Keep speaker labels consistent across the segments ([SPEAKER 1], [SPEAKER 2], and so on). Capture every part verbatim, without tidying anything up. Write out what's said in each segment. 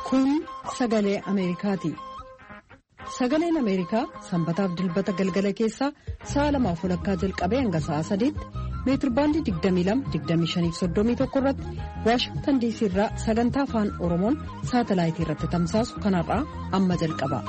[SPEAKER 1] Kun sagalee Ameerikaati. Sagaleen Ameerikaa sanbataaf dilbata galgala keessaa sa'a lamaaf walakkaa jalqabee hanga sa'a sadiitti meetirbaandii digdamii lama digdamii shanii fi soddomii tokko irratti Waashingtan diisii irraa sagantaa afaan Oromoon saatalaayitii irratti tamsaasu kanarraa amma jalqaba.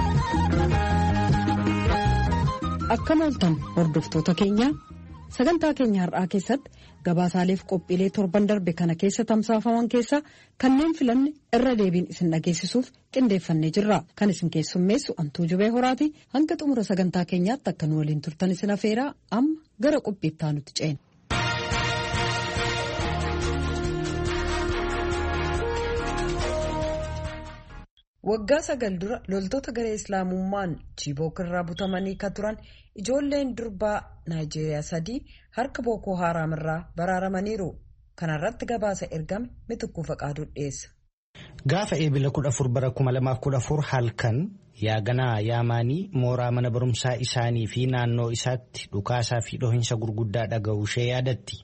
[SPEAKER 1] Akkam ooltan hordoftoota keenya sagantaa keenya har'aa keessatti gabaasaaleef qophiilee torban darbe kana keessa tamsaafaman keessaa kanneen filanne irra deebiin isin dhageessisuuf qindeeffannee jirra. Kan isin keessummeessu Antuu Jubee Horaati. Hanga xumura sagantaa keenyaatti akka nu waliin turtan isin afeeraa amma gara qophiittaa nutti ceena. Waggaa sagal dura loltoota garee islaamummaan Chibook irraa butamanii kan turan ijoolleen durbaa Naayijeeriyaa sadii harka Bookoo Haaraam irraa baraaramaniiru. Kanarratti gabaasa ergame Mitikkuu Faqaaduu dhiyeessa.
[SPEAKER 2] Gaafa eebila kudha afur bara kuma lamaaf kudha afur halkan yaaganaa yaamaanii mooraa mana barumsaa isaanii fi naannoo isaatti dhukaasaa fi dhohinsa gurguddaa dhaga'uu ishee yaadatti.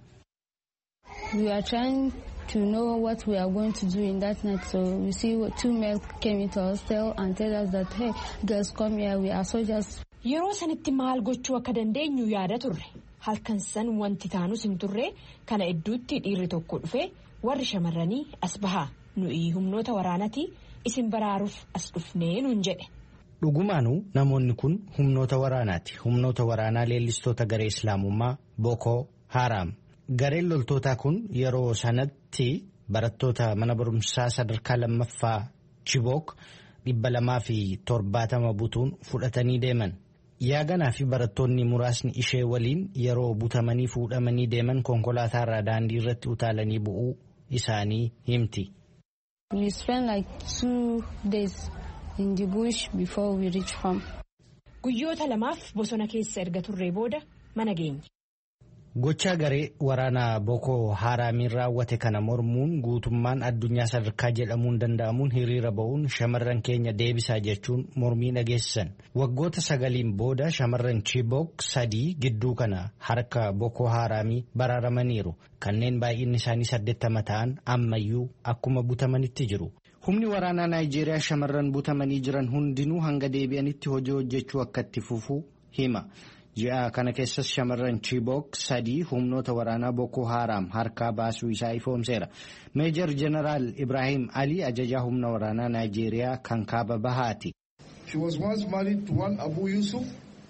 [SPEAKER 3] To know what we are going to do in that night, so we see two men came into our hostel and tell us that hey, girls come here, we are soldiers.
[SPEAKER 4] Yeroo sanitti maal gochuu akka dandeenyu yaada turre. Halkan san wanti taanus hin turre kana idduutti dhiirri tokko dhufe warri shamarranii as bahaa nuyi humnoota waraanati isin baraaruuf as dhufnee nuun jedhe.
[SPEAKER 2] Dhugumaanuu namoonni kun humnoota waraanaati. Humnoota waraanaa leellistoota garee islaamummaa Bookoo Haaraam. Gareen loltootaa kun yeroo sanatti barattoota mana barumsaa sadarkaa lammaffaa Chibook dhibba lamaa fi torbaatama butuun fudhatanii deeman. Yaaganaa fi barattoonni muraasni ishee waliin yeroo butamanii fuudhamanii deeman konkolaataa irraa daandii irratti utaalanii bu'uu isaanii himti.
[SPEAKER 3] We spent like two days in the bush before we reach home.
[SPEAKER 4] Guyyoota lamaaf bosona keessa erga turree booda mana geenye.
[SPEAKER 2] Gochaa garee waraanaa Bookoo Haaraamiin raawwate kana mormuun guutummaan addunyaa sadarkaa jedhamuun danda'amuun hiriira ba'uun shamarran keenya deebisaa jechuun mormii dhageessisan. Waggoota sagaliin booda shamarran Chibook sadii gidduu kana harka Bookoo Haaraamii baraaramaniiru. Kanneen baay'inni isaanii saddeettama ta'an ammayyuu akkuma butamanitti jiru. Humni waraanaa Naayijeeriyaa shamarran butamanii jiran hundinuu hanga deebi'anitti hojii hojjechuu akka itti fufuu hima. Ji'a kana keessas shamarran Chibook sadii humnoota waraanaa Bookoo Haaraam harkaa baasuu isaa ifoomseera. Meejar Jeneraal Ibrahim Ali ajajaa humna waraanaa Naayijeeriyaa kan kaaba bahaati.
[SPEAKER 5] She was once married to one Abu Yusuf,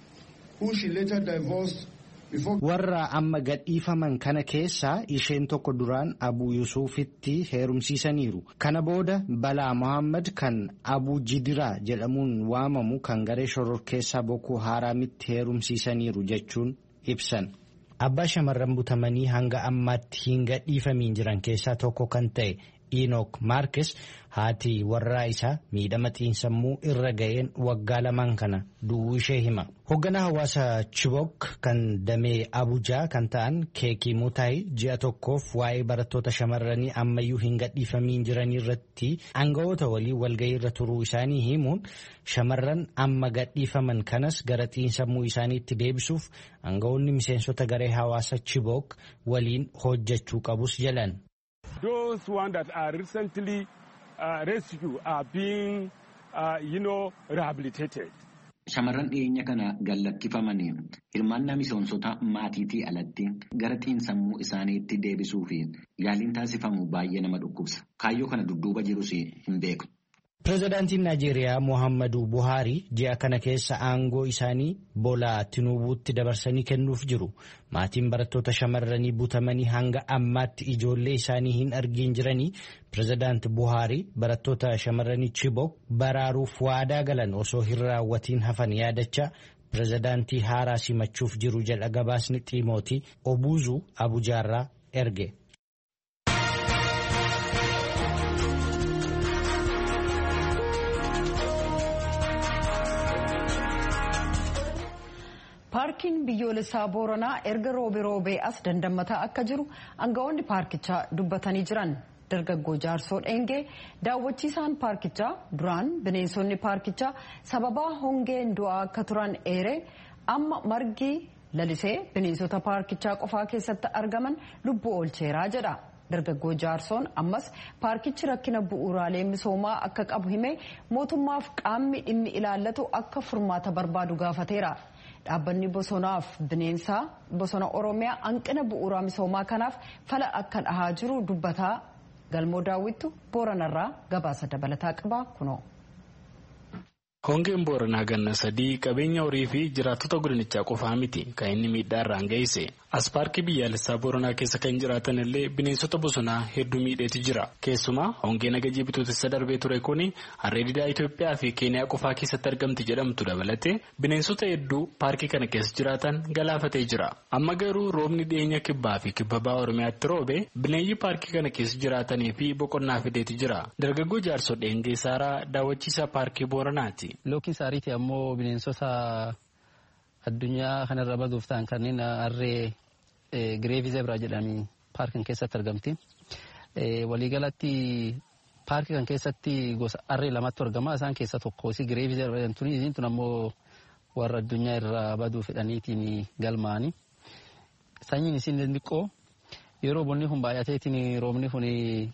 [SPEAKER 5] who she later divorced.
[SPEAKER 2] Warra amma gadhiifaman kana keessaa isheen tokko duraan Abu Yusufitti heerumsiisaniiru. Kana booda Balaa Mohaammed kan Abu Jidiraa jedhamuun waamamu kan garee shororkeessaa Bookoo Haaraamitti heerumsiisaniiru jechuun ibsan. Abbaa shamarran butamanii hanga ammaatti hin gadhiifamiin jiran keessaa tokko kan ta'e Enoch Marques haati warraa isaa miidhama xiinsammuu irra ga'een waggaa lamaan kana du'uu ishee hima. Hoogganaa hawaasa Chibook kan damee Abujaa kan ta'an Keekii Mutaayi ji'a tokkoof waa'ee barattoota shamarranii ammayyuu hin gadhiifamiin jiranii irratti aangawoota walii walga'ii irra turuu isaanii himuun shamarran amma gadhiifaman kanas gara xiinsammuu isaaniitti deebisuuf aangawoonni miseensota garee hawaasa Chibook waliin hojjechuu qabus jedhan.
[SPEAKER 6] Those ones that are recently uh, rescued are being, uh, you know, rehabilitated.
[SPEAKER 7] Shamarran dhiyeenya kana gallakkifamanii hirmaannaa miseensota maatiitii alatti gara xiinsammuu isaaniitti deebisuu fi yaaliin taasifamu baay'ee nama dhukkubsa. Kaayyoo kana dudduuba jirus hin beeku.
[SPEAKER 2] Pireezidaantiin Naayijeeriyaa Muhammadu Buhaarii ji'a kana keessa aangoo isaanii Boolaa Tinubuutti dabarsanii kennuuf jiru. Maatiin barattoota shamarranii butamanii hanga ammaatti ijoollee isaanii hin argin jiranii Pireezidaanti Buhaarii barattoota shamarranii Chibook baraaruuf waadaa galan osoo hin raawwatiin hafan yaadachaa Pireezidaantii haaraa simachuuf jiru jedha gabaasni Xiimootii Obuuzuu Abujaarraa erge.
[SPEAKER 1] Paarkiin biyyoolessaa Booranaa erga roobee roobee as dandamataa akka jiru aangawoonni paarkichaa dubbatanii jiran. Dargaggoo Jaarsoo Dheengee daawwachiisaan paarkichaa duraan bineensonni paarkichaa sababaa hongeen du'aa akka turan eeree amma margi lalisee bineensota paarkichaa qofaa keessatti argaman lubbuu oolcheeraa jedha. Dargaggoo Jaarsoon ammas paarkichi rakkina bu'uuraalee misoomaa akka qabu himee mootummaaf qaamni dhimmi ilaallatu akka furmaata barbaadu gaafateera. Dhaabbanni bosonaaf bineensaa bosona Oromiyaa hanqina bu'uuraa misoomaa kanaaf fala akka dhahaa jiru dubbataa. Galmoo Daawwittu Booranarraa gabaasa dabalataa qaba kunoo.
[SPEAKER 8] Hongeen Booranaa ganna sadii qabeenya horii fi jiraattota godinichaa qofaa miti kan inni miidhaa irraan geesse. As paarkii biyyaalessaa Booranaa keessa kan jiraatan illee bineensota bosonaa hedduu miidheeti jira. Keessumaa hongeen agajii bitootessa darbee ture kun harree didaa Itoophiyaa fi Keeniyaa qofaa keessatti argamti jedhamtu dabalatee bineensota hedduu paarkii kana keessa jiraatan galaafatee jira. Amma garuu roobni dhiyeenya kibbaa fi kibba bahaa Oromiyaatti roobe bineeyyi paarkii kana keessa jiraatanii fi boqonnaa fideeti jira. Dargaggoo Jaarsoo Dheengee Saaraa daawwachiisaa paarkii Booranaati.
[SPEAKER 9] Lookiin saariitii ammoo bineensota addunyaa kanarra baduuf ta'an kanneen harree gireevii zebraa jedhanii paarkii keessatti argamti. Waliigalatti paarkii kan keessatti gosa harree lamatu argama. Isaan keessaa tokko si gireevii zebraa jedhamtuun isiin tun ammoo warra addunyaa irraa baduu fedhaniitiin galmaani. Sanyiin isiin xixiqqoo yeroo bonni kun baay'ateetiin roobni kun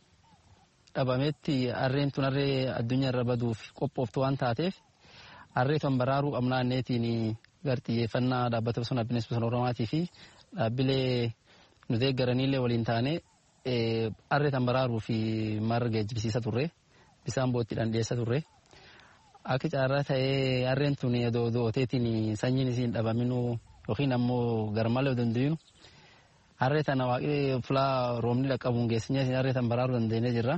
[SPEAKER 9] dhabameetti harreen tun harree addunyaa irra baduuf qophooftu waan taateef harree tan baraaruu amnaanneetiin gar xiyyeeffannaa dhaabbata bosona bineensa bosona Oromiyaatii fi dhaabbilee nu deeggaraniillee waliin taane harree tan baraaruu fi marga geejjibsiisa turre bisaan boottiidhaan dhiyeessa turre akka caarraa ta'ee harreen tun dooteetiin sanyiin isiin dhabaminuu yookiin ammoo garmalee dandeenyu harree tana waaqii fulaa roobni dhaqqabuun geessinyee harree tan baraaruu dandeenyee jirra.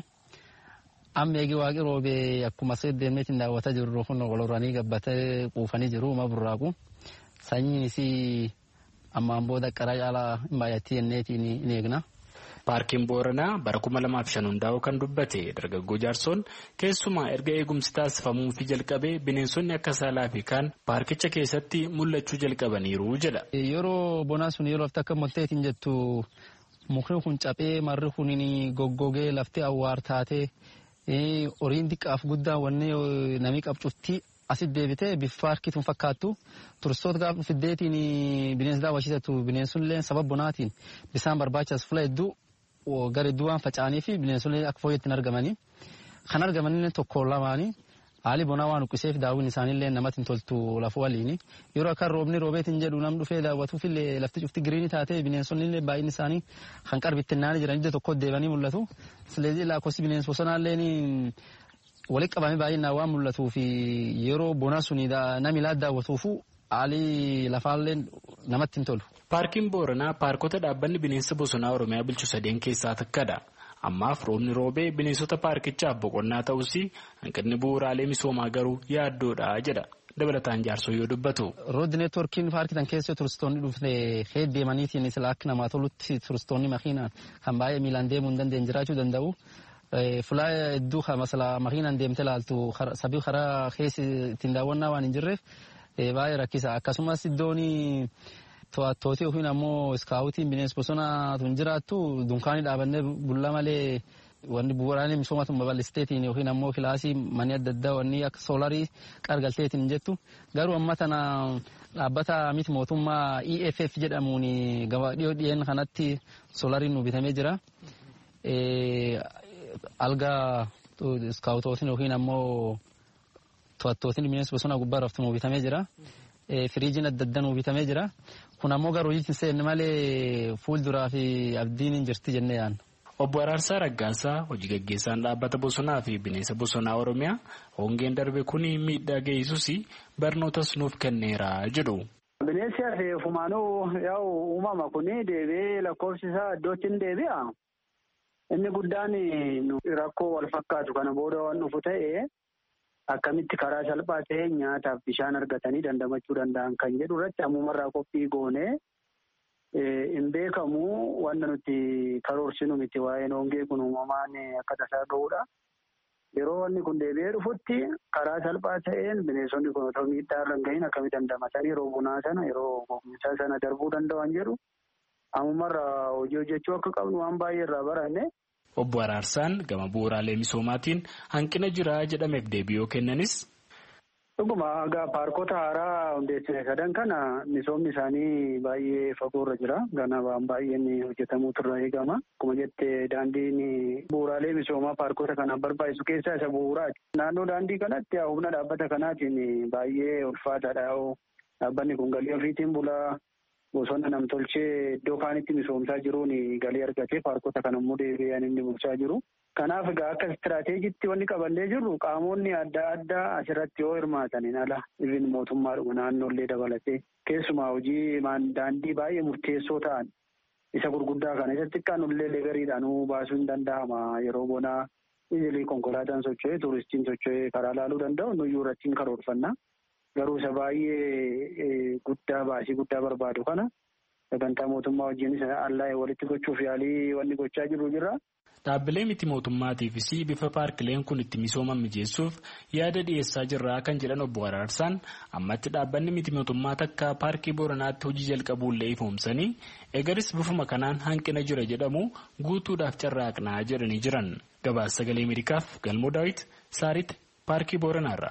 [SPEAKER 9] Amma eegi waaqii roobee akkuma deemeetiin daawwataa jirru kun waloranii gabbatee quufanii jiru uma burraaqu sanyiin isii ammaan booda qaraa caalaa hin baay'atti jenneetiin hin eegna.
[SPEAKER 8] Paarkiin Booranaa bara kuma lamaaf shan hundaa'uu kan dubbate dargaggoo Jaarsoon keessumaa erga eegumsi taasifamuu fi jalqabee bineensonni akka saalaa fi kaan paarkicha keessatti mul'achuu jalqabaniiru jedha.
[SPEAKER 9] Yeroo bonaa sun yeroo lafti akka molteetiin jettu mukni kun caphee marri kun goggogee laftee awwaar taatee horiin xiqqaaf guddaa wanni namni qabcuftii asit deebitee bifa paarkii tun fakkaattu turistoota gaafa fiddeetiin bineensa daawwachiisatu bineensonni sababa bonaatiin bisaan barbaachisu fula hedduu gara hedduu waan faca'anii fi bineensonni akka fooyyatti hin argamanii kan argaman tokko lamaanii haali bonaa waan uqqiseef daawwiin isaaniillee namatti hin toltu lafa waliini yeroo akka roobni roobeetiin jedhu nam dhufee daawwatuufillee lafti cufti giriinii taatee bineensonni baay'inni isaanii kan qarbittinnaanii jiran iddoo tokko deebanii mul'atu sileezii lakkoofsi bineensa bosonaallee walitti qabamee baay'inaan waan mul'atuu fi yeroo bonaa suni namni laat daawwatuufu haalli lafaallee namatti hin tolu.
[SPEAKER 8] Paarkiin Booranaa paarkota dhaabbanni bineensa bosonaa Oromiyaa bulchu sadeen keessaa takkadha. Ammaaf roobni roobee bineensota paarkichaaf boqonnaa ta'us hanqinni bu'uuraalee misoomaa garuu yaaddoodha jedha. Dabalataan Jaarsoo yoo dubbatu.
[SPEAKER 9] Rood neetworkiin paarkitan keessa turistoonni dhufne hedduu deemaniitiin sila akka namaa tolutti turistoonni makiinaan kan baay'ee miilaan deemuu hin dandeenye jiraachuu danda'u. Fulaa hedduu masala makiinaan deemte laaltu sabii karaa keessa ittiin daawwannaa waan hin jirreef baay'ee rakkisa. Akkasumas iddoon to'attootii yookiin ammoo iskaawutiin bineensa bosonaa tun jiraattu dunkaanii dhaabannee bulla malee wanni bu'uuraalee misoomaa tun babal'isteetiin yookiin ammoo kilaasii manni adda addaa wanni akka soolarii qargalteetiin hin jettu. Garuu amma tana dhaabbata miti mootummaa E F F jedhamuun gabaa dhiyoo dhiyeen kanatti soolariin nu bitamee jira. Alga iskaawutootiin yookiin ammoo to'attootiin bineensa bosonaa gubbaa raftu nu bitamee jira. Firiijiin adda addaa nu bitamee jira. Kun ammoo garuu hin seenne malee fuulduraa fi abdiin hin jirti jennee yaadna.
[SPEAKER 8] Obbo Araarsaa Raggaasaa hojii gaggeessaan dhaabbata bosonaa fi bineensa bosonaa Oromiyaa hongeen darbe kun miidhaa geessus barnootas nuuf kenneera jedhu.
[SPEAKER 10] Bineensi hafee fumaanuu yaa'u uumama kun deebi'ee lakkoofsi isaa iddootti hin deebi'a. Inni guddaan rakkoo wal fakkaatu kana booda waan dhufu ta'e akkamitti karaa salphaa ta'e nyaataaf bishaan argatanii dandamachuu danda'an kan jedhu irratti ammumarraa qophii goonee hin beekamu wanta nuti karoorsinu miti waa'een hongee kun uumamaan akka tasaa ga'uudha. Yeroo wanni kun deebi'ee dhufutti karaa salphaa ta'een bineensonni kun otoo miidhaa irra hin gahin akkamitti dandamatanii yeroo bonaa sana yeroo gogiinsaa sana darbuu danda'an jedhu ammumarraa hojii hojjechuu akka qabnu waan baay'ee irraa baranne.
[SPEAKER 8] Obbo Araarsaan gama bu'uuraalee misoomaatiin hanqina jira jedhameef deebii yoo kennanis.
[SPEAKER 10] Dhuguma egaa paarkota haaraa hundeessine sadan kana misoomni isaanii baay'ee fagoorra jira. Ganabaan baay'een hojjetamuutu irraa eegama. Akkuma jette daandiin bu'uuraalee misoomaa paarkota kanaaf barbaachisu keessaa isa bu'uuraati. Naannoo daandii kanatti humna dhaabbata kanaatiin baay'ee ulfaataadha. Dhaabbanni kun galii ofiitiin bulaa bosona namtolchee iddoo kaanitti misoomsaa jiruun galii argatee paarkota kana immoo deebi'anii inni bulchaa jiru. Kanaaf egaa akka istiraateejiitti wanni qabannee jirru qaamonni adda addaa asirratti yoo hirmaataniin ala ibin mootummaadhuma naannoollee dabalatee keessumaa hojii daandii baay'ee murteessoo ta'an isa gurguddaa kana isa xiqqaanullee legariidhaanuu baasuu hin danda'ama yeroo bonaa isilii konkolaataan socho'ee tuuristiin socho'ee karaa laaluu danda'u nuyyuu irratti hin karoorfanna garuu isa baay'ee guddaa baasii guddaa barbaadu kana sagantaa mootummaa wajjinis allaa'ee walitti gochuuf yaalii wanni gochaa jiru jirra.
[SPEAKER 8] Dhaabbilee miti mootummaatiifis bifa paarkileen kun itti misooman mijeessuuf yaada dhiyeessaa jirraa kan jedhan obbo Araarsaan ammatti dhaabbanni miti mootummaa takka paarkii Booranaatti hojii jalqabuullee ifoomsanii egaris bifuma kanaan hanqina jira jedhamu guutuudhaaf carraaqnaa jedhanii jiran. Gabaasa sagalee Ameerikaaf Galmoo Daawit Saaritti paarkii Booranaarraa.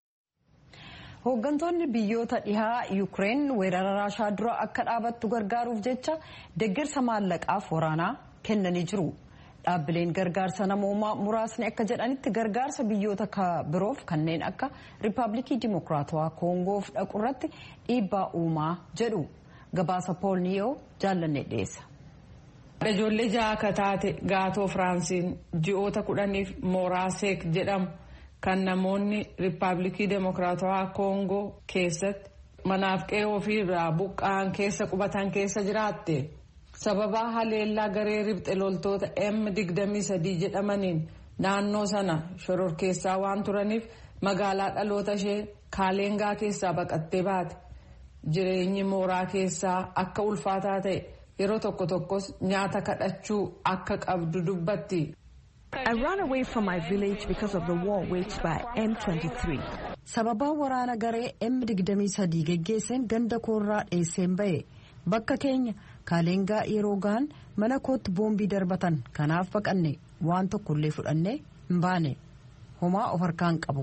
[SPEAKER 1] Hooggantoonni biyyoota dhihaa Yuukireen weerara Raashaa dura akka dhaabattu gargaaruuf jecha deeggarsa maallaqaaf waraanaa kennanii jiru. Dhaabbileen gargaarsa namoomaa muraasni akka jedhanitti gargaarsa biyyoota biroof kanneen akka Riippaabilikii Dimokiraatawaa Koongoof dhaqu irratti dhiibbaa uumaa jedhu. Gabaasa Pool Niyoo jaallannee dhiyeessa.
[SPEAKER 11] Ijoollee ja'a akka taate Gaatoo Firaansiin ji'oota kudhaniif mooraa Seek jedhamu kan namoonni Riippaabilikii Dimokiraatawaa Koongoo keessatti manaaf qe'ee ofiirraa buqqa'an keessa qubatan keessa jiraatte. Sababa haleellaa garee ribxe loltoota M digdamii sadii jedhamaniin naannoo sana shororkeessaa waan turaniif magaalaa dhaloota ishee Kaaleengaa keessaa baqattee baate. Jireenyi mooraa keessaa akka ulfaataa ta'e yeroo tokko tokkos nyaata kadhachuu akka qabdu dubbatti.
[SPEAKER 12] I ran away from my village because of the war waged by M twenty-three.
[SPEAKER 1] Sababa waraana garee M digdamii sadii geggeesseen ganda koorraa dheesseen ba'e. Bakka keenya Kaaleengaa yeroo gahan mana kootti boombii darbatan kanaaf baqanne waan tokkollee fudhannee hin baane homaa of harkaan qabu.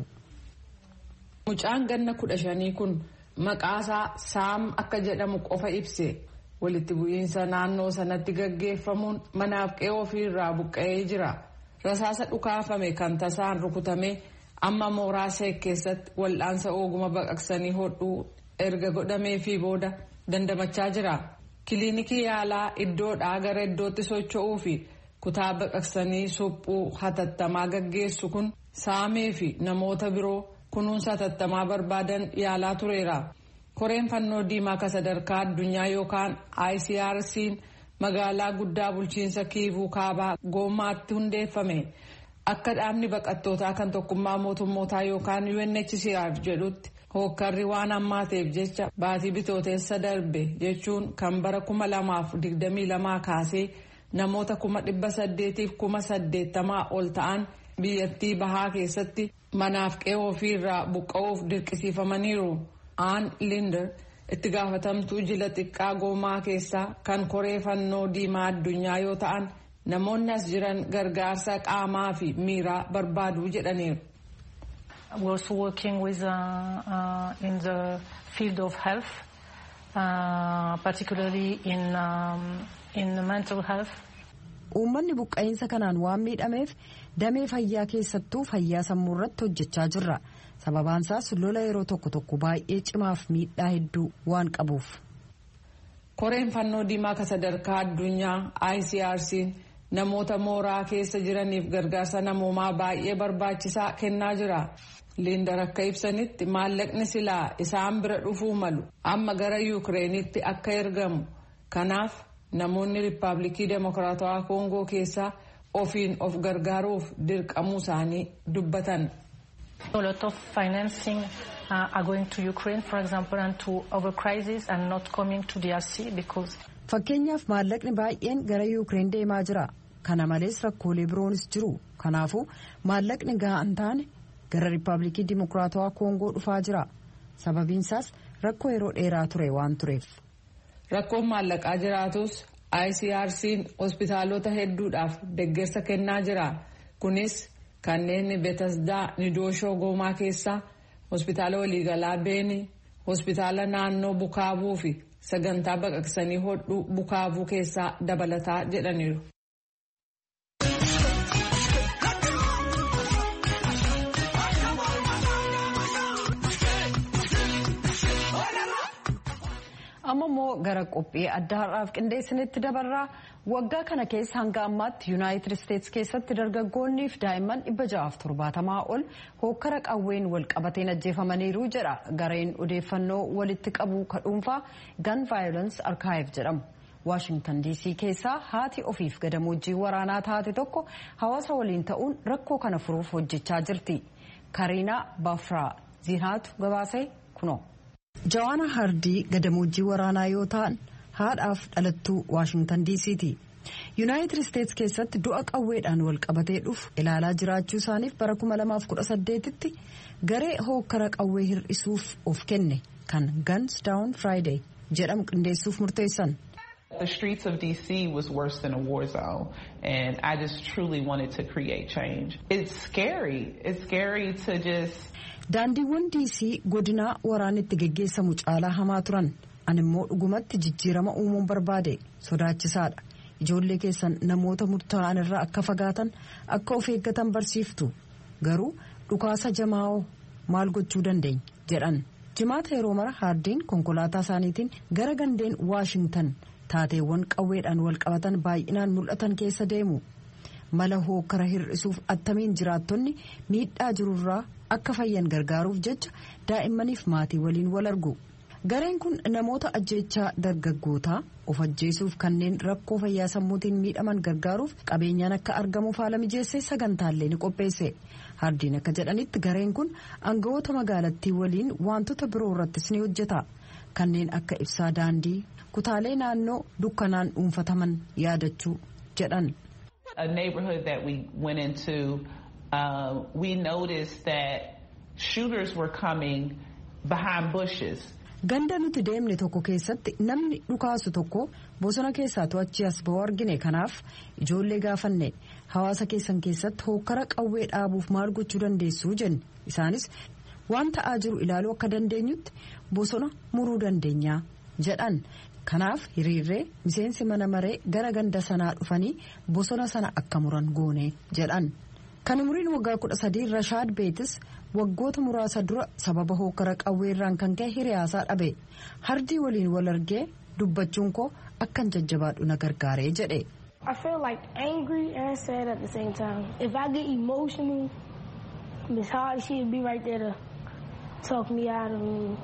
[SPEAKER 11] Mucaan ganna kudha shanii kun maqaasaa Saam akka jedhamu qofa ibse walitti bu'iinsa naannoo sanatti gaggeeffamuun manaaf qe'ee ofiirraa buqqa'ee jira. Rasaasa dhukaafame kan tasaan rukutame amma mooraa Seek keessatti wal'aansa ooguma baqaqsanii hodhuu erga godhamee fi booda dandamachaa jira. Kiliinikii yaalaa iddoodhaa gara iddootti socho'uu fi kutaa baqaqsanii suphuu hatattamaa gaggeessu kun Saamee fi namoota biroo kunuunsa hatattamaa barbaadan yaalaa tureera. Koreen fannoo diimaa ka sadarkaa addunyaa yookaan I C R C'n magaalaa guddaa bulchiinsa Kiivuu kaabaa Goomaatti hundeeffame. Akka dhaabni baqattootaa kan tokkummaa mootummootaa yookaan U N H C R jedhutti hookkarri waan hammaateef jecha baatii bitooteessa darbe jechuun kan bara kuma lamaaf digdamii lamaa kaasee namoota kuma dhibba saddeetiif kuma saddeettamaa ol ta'an biyyattii bahaa keessatti manaaf qe'ee ofiirraa buqqa'uuf dirqisiifamaniiru. Aan Linder itti gaafatamtuu jila xiqqaa Goomaa keessaa kan koree fannoo diimaa addunyaa yoo ta'an namoonni as jiran gargaarsa qaamaa fi miiraa barbaadu jedhaniiru.
[SPEAKER 13] We're also working with uh, uh, in the field of health, uh, particularly in um, in mental health.
[SPEAKER 1] Uummanni buqqa'insa kanaan waan miidhameef damee fayyaa keessattuu fayyaa sammuu irratti hojjechaa jirra. Sababaan isaas lola yeroo tokko tokko baay'ee cimaaf miidhaa hedduu waan qabuuf.
[SPEAKER 11] Koreen fannoo diimaa ka sadarkaa addunyaa I C R C'n namoota mooraa keessa jiraniif gargaarsa namoomaa baay'ee barbaachisaa kennaa jira. Liindar akka ibsanitti maallaqni silaa isaan bira dhufuu malu amma gara Yuukireenitti akka ergamu. Kanaaf namoonni Riippaabilikii Dimokiraatawaa Koongoo keessaa ofiin of gargaaruuf dirqamuu isaanii dubbatan.
[SPEAKER 13] A lot of financing uh, are going to Ukraine, for example, and to other crises and not coming to D R C because.
[SPEAKER 1] Fakkeenyaaf maallaqni baay'een gara Yuukireen deemaa jira. Kana malees rakkoolee biroonis jiru. Kanaafuu maallaqni gahaa hin taane gara Riippaabilikii Dimokiraatawaa Koongoo dhufaa jira. Sababiin isaas rakkoo yeroo dheeraa ture waan tureef.
[SPEAKER 11] Rakkoon maallaqaa jiraatus I C R C'n hospitaalota hedduudhaaf deeggarsa kennaa jira. Kunis kanneen Betasdaa Nidooshoo Goomaa keessaa hospitaala waliigalaa Beeni, hospitaala naannoo Bukaavuu fi sagantaa baqaqsanii hodhuu Bukaavuu keessaa dabalataa jedhaniiru.
[SPEAKER 1] amma immoo gara qophii adda har'aaf qindeessinitti dabarraa. Waggaa kana keessa hanga ammaatti Yuunaayitid Isteetsi keessatti dargaggoonnii fi daa'imman dhibba ja'aaf torbaatamaa ol hookkara qawween wal qabateen ajjeefamaniiru jedha gareen odeeffannoo walitti qabu ka dhuunfaa Gun Violence Archive jedhamu. Waashingtan diisii keessaa haati ofiif gadamoojiin waraanaa taate tokko hawaasa waliin ta'uun rakkoo kana furuuf hojjechaa jirti. Kariinaa Baafraa Ziinaatu gabaasee kunoo. Jawaana Hardii gadamoojjii waraanaa yoo ta'an haadhaaf dhalattuu Waashingtan diisiiti. Yuunaayitid Isteetsi keessatti du'a qawweedhaan wal qabatee dhufu ilaalaa jiraachuu isaaniif bara kuma lamaaf kudha saddeetitti garee hookkara qawwee hir'isuuf of kenne kan Guns Down Friday jedhamu qindeessuuf murteessan.
[SPEAKER 14] The streets of D C was worse than a war zone, and I just truly wanted to create change. It's scary. It's scary to just...
[SPEAKER 1] Daandiiwwan D C godinaa waraanitti geggeessamu caalaa hamaa turan. Ani immoo dhugumatti jijjiirama uumuun barbaade sodaachisaadha. Ijoollee keessan namoota murtaa'an irraa akka fagaatan akka of eeggatan barsiiftu. Garuu dhukaasa jamaa'oo maal gochuu dandeenya jedhan. Jimaata yeroo mara Hardiin konkolaataa isaaniitiin gara gandeen Waashingtan taateewwan qawweedhaan wal qabatan baay'inaan mul'atan keessa deemu. Mala hookkara hir'isuuf attamiin jiraattonni miidhaa jirurraa akka fayyan gargaaruuf jecha daa'immaniif maatii waliin wal argu. Gareen kun namoota ajjeechaa dargaggootaa of ajjeesuuf kanneen rakkoo fayyaa sammuutiin miidhaman gargaaruuf qabeenyaan akka argamuuf haala mijeessee sagantaalee ni qopheesse. Hardiin akka jedhanitti gareen kun aangawoota magaalattii waliin wantoota biroo irrattis ni hojjeta. Kanneen akka ibsaa daandii kutaalee naannoo dukkanaan dhuunfataman yaadachuu jedhan.
[SPEAKER 14] A neighborhood that we went into, uh, we noticed that shooters were coming behind bushes.
[SPEAKER 1] Ganda nuti deemne tokko keessatti namni dhukaasu tokko bosona keessaa to'achi as ba'u argine. Kanaaf ijoollee gaafanne hawaasa keessan keessatti hookkara qawwee dhaabuuf maal gochuu dandeessu jenne. Isaanis waan ta'aa jiru ilaaluu akka dandeenyutti bosona muruu dandeenya jedhan. Kanaaf hiriirree miseensi mana maree gara ganda sanaa dhufanii bosona sana akka muran goone jedhan. Kan umriin waggaa kudha sadii Rashaad Beetis waggoota muraasa dura sababa hookkara qawweerraan kan ka'e hiriyaasaa dhabe. Hardii waliin wal argee dubbachuun koo akkan jajjabaadhu na gargaaree jedhe.
[SPEAKER 15] I feel like angry and sad at the same time. If I get emotional, Miss Hardy she'd be right there to talk me out of it.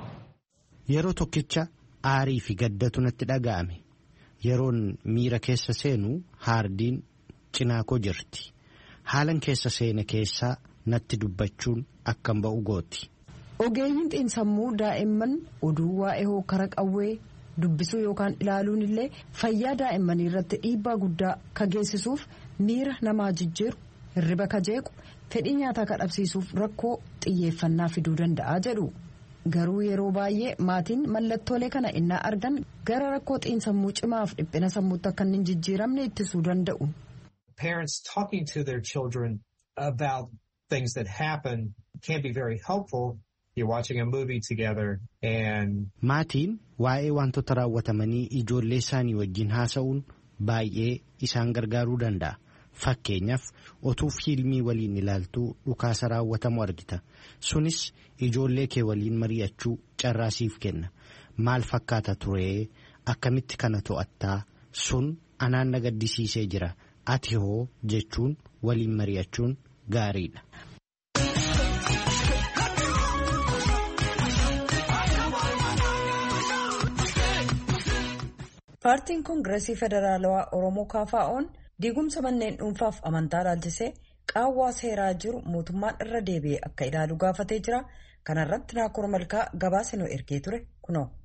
[SPEAKER 2] Yeroo tokkicha aarii fi gaddatu natti dhaga'ame. Yeroon miira keessa seenu Hardiin cinaa koo jirti. Haalan keessa seene keessaa natti dubbachuun akkan ba'u gooti.
[SPEAKER 1] Ogeeyyiin xiinsammuu daa'imman oduu waa'ee hookkara qawwee dubbisuu yookaan ilaaluun illee fayyaa daa'immanii irratti dhiibbaa guddaa ka geessisuuf miira namaa jijjiiru hirriba ka jeequ fedhii nyaataa ka dhabsiisuuf rakkoo xiyyeeffannaa fiduu danda'a jedhu. Garuu yeroo baay'ee maatiin mallattoolee kana innaa argan gara rakkoo xiinsammuu cimaaf dhiphina sammuutti akka hin jijjiiramne ittisuu danda'u.
[SPEAKER 16] Parents talking to their children about things that happen can be very helpful. You're watching a movie together and...
[SPEAKER 2] Maatiin waa'ee wantoota raawwatamanii ijoollee isaanii wajjin haasa'uun baay'ee isaan gargaaruu danda'a. Fakkeenyaaf otuu fiilmii waliin ilaaltuu dhukaasa raawwatamu argita. Sunis ijoollee kee waliin mari'achuu carraasiif kenna. Maal fakkaata ture? Akkamitti kana to'attaa? Sun anaan na gaddisiisee jira. Ati hoo jechuun waliin mari'achuun gaariidha.
[SPEAKER 1] Paartiin Koongireesii Federaalawaa Oromoo K F O'n diigumsa manneen dhuunfaaf amantaa ilaalchisee qaawwaa seeraa jiru mootummaan irra deebi'ee akka ilaalu gaafatee jira. Kana irratti Naakkor Malkaa gabaasa nu ergee ture kunoo.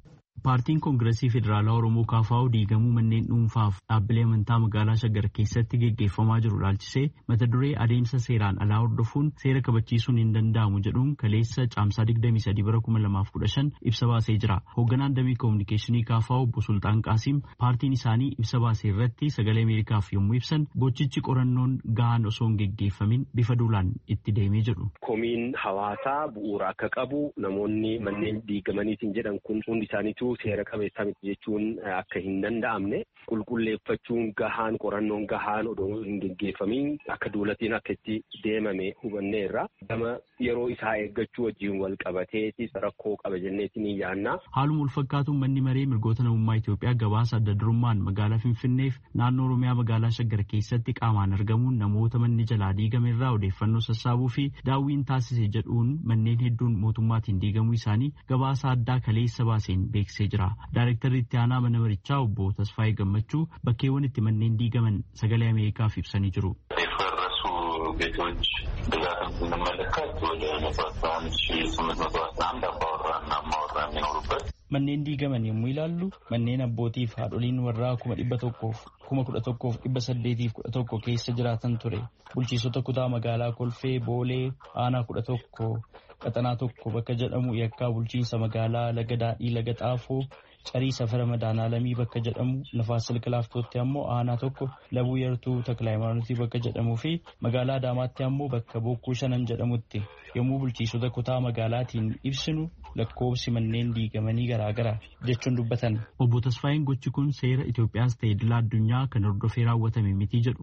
[SPEAKER 17] Paartiin Koongireesii Federaalaa Oromoo K F O diigamuu manneen dhuunfaaf dhaabbilee amantaa magaalaa Shaggar keessatti geggeeffamaa jiru ilaalchisee mata duree adeemsa seeraan alaa hordofuun seera kabachiisuun hin danda'amu jedhuun kaleessa caamsaa digdamii sadii bara kuma lamaaf kudha shan ibsa baasee jira. Hoogganaan damee koominikeeshinii K F O obbo Sultaan Qaasiim paartiin isaanii ibsa baasee irratti sagalee Ameerikaaf yommuu ibsan gochichi qorannoon gahaan osoo hin geggeeffamin bifa duulaan itti deemee jedhu.
[SPEAKER 18] Komiin hawaasaa bu'uura akka qabu namoonni manneen diigamaniitiin jedhan kun hundi isaaniitu seera qabeessaa miti jechuun akka hin danda'amne qulqulleeffachuun gahaan qorannoon gahaan odoo hin geggeeffamin akka duulatiin akka itti deemame hubanneerra gama yeroo isaa eeggachuu wajjin wal qabateetis rakkoo qaba jenneetiin yaanna.
[SPEAKER 17] Haaluma wal fakkaatuun manni maree mirgoota namummaa Itoophiyaa gabaasa adda durummaan magaalaa Finfinneef naannoo Oromiyaa magaalaa Shaggar keessatti qaamaan argamuun namoota manni jalaa diigame irraa odeeffannoo sassaabuu fi daawwiin taasise jedhuun manneen hedduun mootummaatiin diigamuu isaanii gabaasa addaa kaleessa baaseen beeksisee jira. Daayirektarri itti aanaa mana marichaa obbo Tasfaayee Gammachuu bakkeewwan itti manneen diigaman sagalee Ameerikaaf ibsanii jiru.
[SPEAKER 19] ቤቶች ብዛትን ስንመለከት ወደ መቶ አስራ አንድ ሺህ ስምንት መቶ አስራ አንድ አባወራና እማወራ የሚኖሩበት
[SPEAKER 17] manneen diigaman yommuu ilaallu manneen abbootiif haadholiin warraa kuma dhibba tokkoof kuma kudha tokkoof dhibba saddeetiif kudha tokko keessa jiraatan ture. Bulchiisota kutaa magaalaa Kolfee, Boolee, Aanaa kudha tokko, Qaxanaa tokko bakka jedhamu yakkaa bulchiinsa magaalaa Laga Daadhii, Laga Xaafoo, Carii Safara Madaanaalamii bakka jedhamu, Nafaas Silka Laaftootti ammoo Aanaa tokko, Labuu Yartuu Takla Hayimaanotii bakka jedhamuu fi magaalaa Adaamaatti ammoo bakka Bokkuu Shanan jedhamutti yommuu bulchiisota kutaa magaalaatiin ibsinu lakkoofsi manneen diigamanii garaagara jechuun dubbatan. Obbo Tasfaayeen gochi kun seera Itoophiyaas ta'e idil addunyaa kan hordofee raawwatame miti jedhu.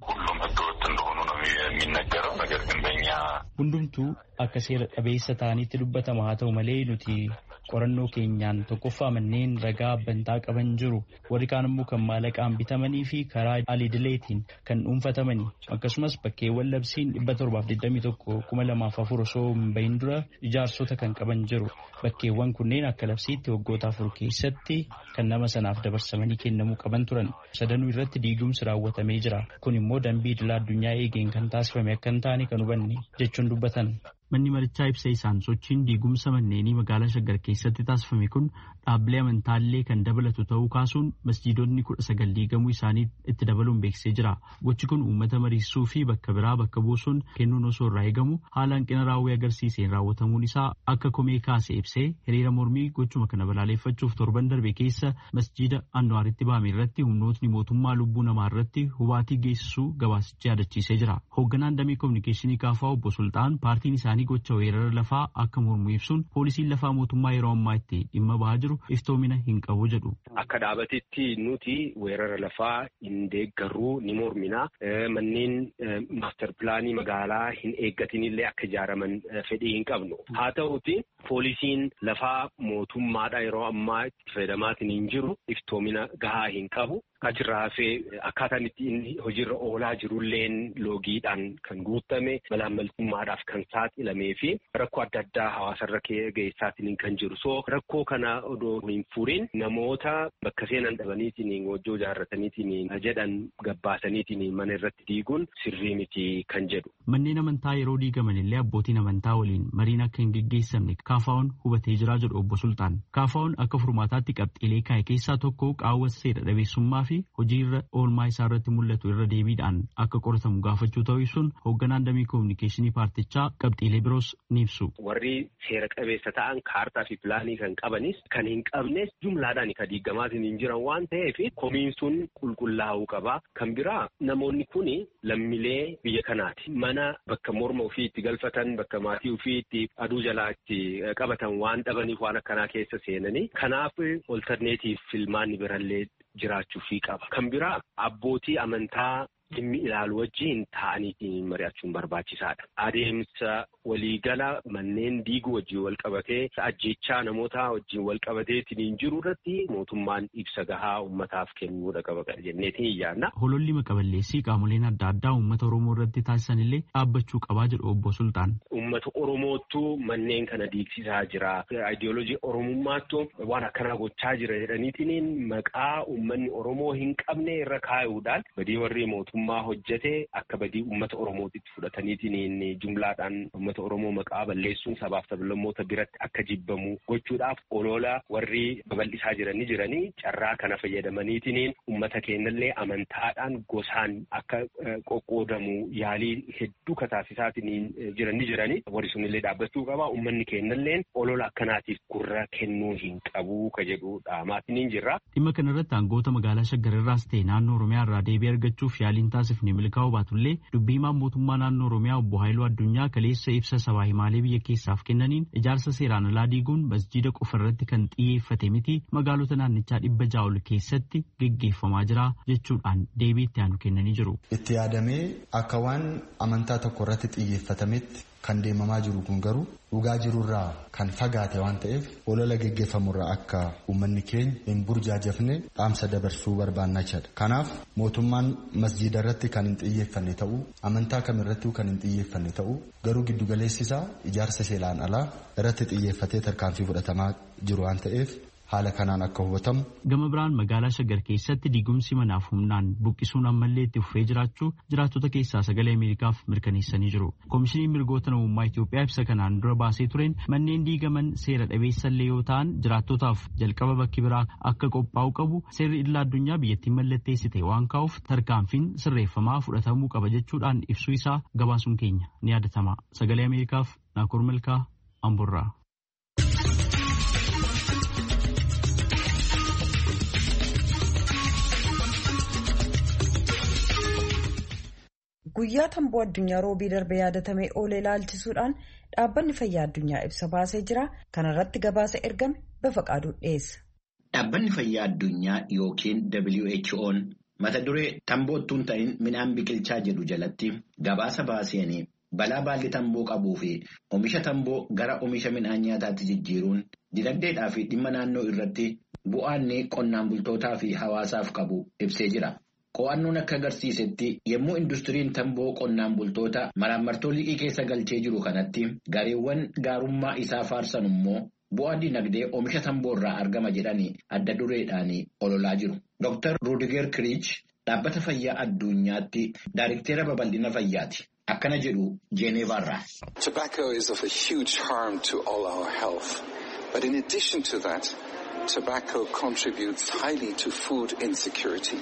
[SPEAKER 17] Hundumtuu akka seera qabeessa ta'anitti dubbatama haa ta'u malee nuti qorannoo keenyaan tokkoffaa manneen ragaa abbantaa qaban jiru warri kaan immoo kan maallaqaan bitamanii fi karaa alidileetiin kan dhuunfatamanii akkasumas bakkeewwan labsiin dhibba torbaaf digdamii tokko kuma lamaaf afur osoo hin bahin dura ijaarsota kan qaban jiru. Bakkeewwan kunneen akka labsiitti waggoota afur keessatti kan nama sanaaf dabarsamanii kennamuu qaban turan. Sadanuu irratti diigumsi raawwatamee jira. Kun immoo dambii idil addunyaa eegeen kan taasifame akka hin taane kan hubanne jechuun dubbatan. Manni marichaa ibsa isaan sochiin diigumsa manneenii magaalaa Shaggar keessatti taasifame kun dhaabbilee amantaallee kan dabalatu ta'uu kaasuun masjiidonni kudha sagal diigamuu isaanii itti dabaluun beeksisee jira. Gochi kun uummata mariisuu fi bakka biraa bakka buusuun kennuun osoo irraa eegamu haala hanqina raawwii agarsiiseen raawwatamuun isaa akka komee kaase ibsee hiriira mormii gochuma kana balaaleffachuuf torban darbe keessa masjiida Anwaaritti bahame irratti humnootni mootummaa lubbuu namaa irratti hubaatii geessisuu gabaasichi yaadachiisee jira. Hoogganaan damee koominikeeshinii K F O obbo Sultaan paartiin isaanii gocha weerara lafaa akka mormu ibsuun poolisiin lafaa mootummaa yeroo ammaa itti dhimma bahaa jiru iftoomina hin qabu jedhu.
[SPEAKER 18] Akka dhaabatetti nuti weerara lafaa hin deeggarruu ni mormina. Manneen maaster pilaanii magaalaa hin eeggatinillee akka ijaaraman fedhii hin qabnu. Haa ta'uti poolisiin lafaa mootummaadha yeroo ammaa itti fayyadamaatiin hin jiru iftoomina gahaa hin qabu. Achirraa hafee akkaataan itti inni hojiirra oolaa jirulleen loogiidhaan kan guutame malaammaltummaadhaaf kan saaxilamee fi rakkoo adda addaa hawaasarra geessaatiin kan jiru. So rakkoo kana odoo hin furiin namoota bakka seenan dhabaniitiin hojii ijaarrataniitiin jedhan gabbaasaniitiin mana irratti diiguun sirrii miti kan jedhu.
[SPEAKER 17] Manneen amantaa yeroo diigaman illee abbootiin amantaa waliin mariin akka hin geggeessamne K F O'n hubatee jira jedhu obbo Sultaan. K F O'n akka furmaataatti qabxiilee kaa'e keessaa tokko qaawwa seera dhabeessummaa fi hojii irra oolmaa isaa irratti mul'atu irra deebiidhaan akka qoratamu gaafachuu ta'uu ibsuun hoogganaan damee koominikeeshinii paartichaa qabxiilee biroos ni ibsu.
[SPEAKER 18] Warri seera qabeessa ta'an kaartaa fi pilaanii kan qabanis kan hin qabnes jumlaadhaan kan diigamaatiin hin jiran waan ta'eef komiin sun qulqullaa'uu qaba. Kan biraa namoonni kun lammiilee biyya kanaati. Mana bakka morma ofii itti galfatan bakka maatii ofii itti aduu jalaa itti qabatan waan dhabaniif waan akkanaa keessa seenanii kanaaf olterneetiif filmaanni birallee jiraachuu fi qaba. Kan biraa abbootii amantaa dhimmi ilaalu wajjin ta'aniitiin mari'achuun barbaachisaadha. Adeemsa waliigala manneen diiguu wajjin wal qabatee ajjechaa namoota wajjin wal qabateetiin jiru irratti mootummaan ibsa gahaa uummataaf kennuudha qaba jenneetiin yaadna.
[SPEAKER 17] Hololli maqaballeessii qaamoleen adda addaa uummata Oromoo irratti taasisan illee dhaabbachuu qabaa jedhu obbo Sultaan.
[SPEAKER 18] Uummata Oromoottu manneen kana diigsisaa jira. Ayidiyooloojii Oromummaattu waan akkanaa gochaa jira jedhaniitiin maqaa uummanni Oromoo hin qabne irra kaa'uudhaan badii warri mootummaa hojjete akka badii uummata Oromootitti fudhataniitiin jumlaadhaan uummata Oromoo maqaa balleessuun sabaaf sablammoota biratti akka jibbamu gochuudhaaf olola warri babal'isaa jiranii jiranii carraa kana fayyadamaniitiin uummata keenyallee amantaadhaan gosaan akka qoqqoodamu yaalii hedduu kataasisaatiin jiranii jiranii warri sunillee dhaabbachuu qaba. Uummanni keenyallee olola akkanaatiif gurra kennuu hin qabu ka jedhudha maatiin jirra.
[SPEAKER 17] Dhimma kanarratti aangoota magaalaa Shaggar irraas ta'e naannoo Oromiyaa irraa deebii argachuuf yaaliin taasifne milkaa'uu baatullee dubbii himaan mootummaa naannoo Oromiyaa obbo Haayiluu Addunyaa kaleessa ibsa sabaa himaalee biyya keessaaf kennaniin ijaarsa seeraan alaa diiguun masjiida qofa irratti kan xiyyeeffate miti magaalota naannichaa dhibba ja'a ol keessatti geggeeffamaa jira jechuudhaan deebii itti aanu kennanii jiru.
[SPEAKER 20] Itti yaadamee akka waan amantaa tokko irratti xiyyeeffatametti kan deemamaa jiru kun garuu dhugaa jirurraa kan fagaate waan ta'eef olola geggeeffamurraa akka uummanni keenya hin burjaajafne dhaamsa dabarsuu barbaannaa jira. Kanaaf mootummaan masjiida irratti kan hin xiyyeeffanne ta'uu amantaa kamirratti kan hin xiyyeeffanne ta'uu garuu giddugaleessisaa ijaarsa seeraan alaa irratti xiyyeeffatee tarkaanfii fudhatamaa jiru waan ta'eef haala kanaan akka hubatamu.
[SPEAKER 17] Gama biraan magaalaa Shaggar keessatti diigumsi manaaf humnaan buqqisuun ammallee itti fufee jiraachuu jiraattota keessaa sagalee Ameerikaaf mirkaneessanii jiru. Koomishiniin mirgoota namummaa Itoophiyaa ibsa kanaan dura baasee tureen manneen diigaman seera dhabeessallee yoo ta'an jiraattotaaf jalqaba bakki biraa akka qophaa'u qabu seerri idil addunyaa biyyattiin mallatteessite waan kaa'uuf tarkaanfiin sirreeffamaa fudhatamuu qaba jechuudhaan ibsuu isaa gabaasuun keenya ni yaadatama. Sagalee Ameerikaaf Naakur Milkaa Amburraa.
[SPEAKER 1] Guyyaa tamboo addunyaa roobii darbe yaadatamee oolee ilaalchisuudhaan dhaabbanni fayyaa addunyaa ibsa baasee jira. Kana irratti gabaasa ergame Bafaqaaduu dhiyeessa.
[SPEAKER 7] Dhaabbanni fayyaa addunyaa yookiin W H O'n mata duree tamboo ittuun ta'in midhaan biqilchaa jedhu jalatti gabaasa baaseen balaa baalli tamboo qabuu fi oomisha tamboo gara oomisha midhaan nyaataatti jijjiiruun dinagdeedhaa fi dhimma naannoo irratti bu'aanni qonnaan bultootaa fi hawaasaaf qabu ibsee jira. Qo'annoon akka agarsiisetti yommuu industiriin tamboo qonnaan bultoota maraamartoo liqii keessa galchee jiru kanatti gareewwan gaarummaa isaa faarsan immoo bu'aa dinagdee oomisha tamboo irraa argama jedhanii adda dureedhaan ololaa jiru. Doctor Rudiger Kirich dhaabbata fayyaa addunyaatti daayirikteera babal'ina fayyaati. Akkana jedhu Jeeneevaarraa.
[SPEAKER 21] Tobacco is of a huge harm to all our health. But in addition to that, tobacco contributes highly to food insecurity.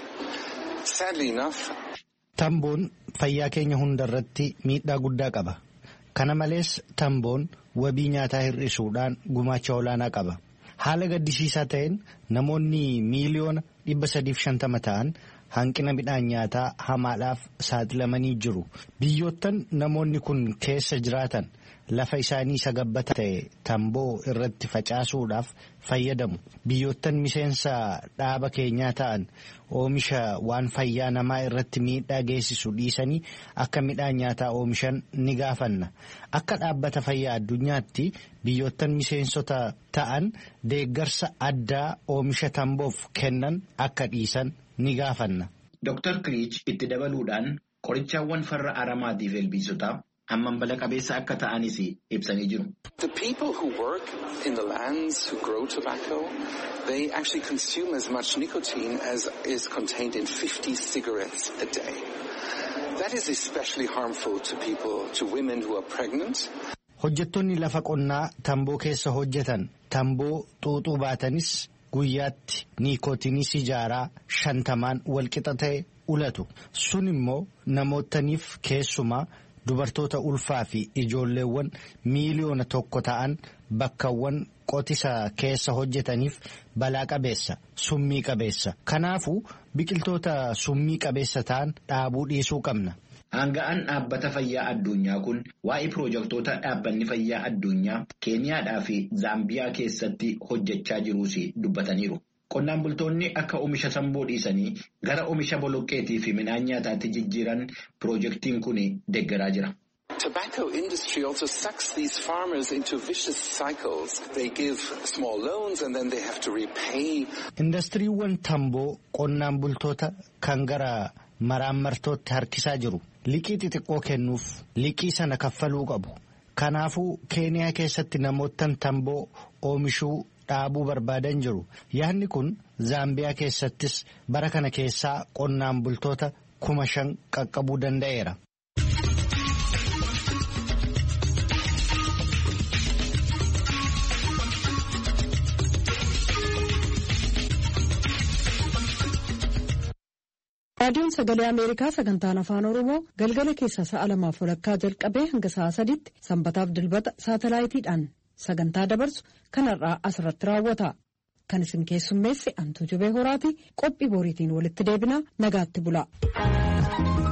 [SPEAKER 21] Sadly enough,
[SPEAKER 2] Tamboon fayyaa keenya hundarratti miidhaa guddaa qaba. Kana malees tamboon wabii nyaataa hir'isuudhaan gumaacha olaanaa qaba. Haala gaddisiisaa ta'een namoonni miiliyoona dhibba sadiif shantama ta'an hanqina midhaan nyaataa hamaadhaaf saaxilamanii jiru. Biyyoottan namoonni kun keessa jiraatan lafa isaanii sagabbata ta'e tamboo irratti facaasuudhaaf fayyadamu. Biyyoottan miseensa dhaaba keenyaa ta'an oomisha waan fayyaa namaa irratti miidhaa geessisu dhiisanii akka midhaan nyaataa oomishan ni gaafanna. Akka dhaabbata fayyaa addunyaatti biyyoottan miseensota ta'an deeggarsa addaa oomisha tamboof kennan akka dhiisan ni gaafanna.
[SPEAKER 7] Doctor Kirich itti dabaluudhaan qorichaawwan farra aramaatiif ilbiisotaa hamman bala qabeessa akka ta'anis ibsanii jiru.
[SPEAKER 21] The people who work in the lands who grow tobacco, they actually consume as much nicotine as is contained in fifty cigarettes a day. That is especially harmful to people, to women who are pregnant.
[SPEAKER 2] Hojjettoonni lafa qonnaa tamboo keessa hojjetan tamboo xuuxuu baatanis guyyaatti niikootinii sijaaraa shantamaan walqixa ta'e ulatu. Sun immoo namootaniif keessumaa dubartoota ulfaa fi ijoolleewwan miiliyoona tokko ta'an bakkawwan qotisa keessa hojjetaniif balaa qabeessa, summii qabeessa. Kanaafuu biqiltoota summii qabeessa ta'an dhaabuu dhiisuu qabna.
[SPEAKER 7] Aanga'aan dhaabbata fayyaa addunyaa kun waa'ee piroojektota dhaabbanni fayyaa addunyaa Keeniyaadhaa fi Zaambiyaa keessatti hojjechaa jiruus dubbataniiru. Qonnaan bultoonni akka oomisha tamboo dhiisanii gara oomisha boloqqeetii fi midhaan nyaataatti jijjiiran pirojektiin kun deeggaraa jira.
[SPEAKER 21] Tobacco industry also sucks these farmers into vicious cycles. They give small loans and then they have to repay.
[SPEAKER 2] Indastiriiwwan tamboo qonnaan bultoota kan gara maraammartootti harkisaa jiru. Liqii xixiqqoo kennuuf liqii sana kaffaluu qabu. Kanaafuu Keeniyaa keessatti namoottan tamboo oomishuu dhaabuu barbaadan jiru. Yaadni kun Zaambiyaa keessattis bara kana keessaa qonnaan bultoota kuma shan qaqqabuu danda'eera.
[SPEAKER 1] Raadiyoon Sagalee Ameerikaa sagantaan Afaan Oromoo galgala keessa sa'a lamaaf walakkaa jalqabee hanga sa'a sadiitti sanbataaf dilbata saatalaayitiidhaan sagantaa dabarsu kanarraa asirratti raawwata. Kan isin keessummeesse Antuu Jubee Horaati qophii boriitiin walitti deebina nagaatti bula.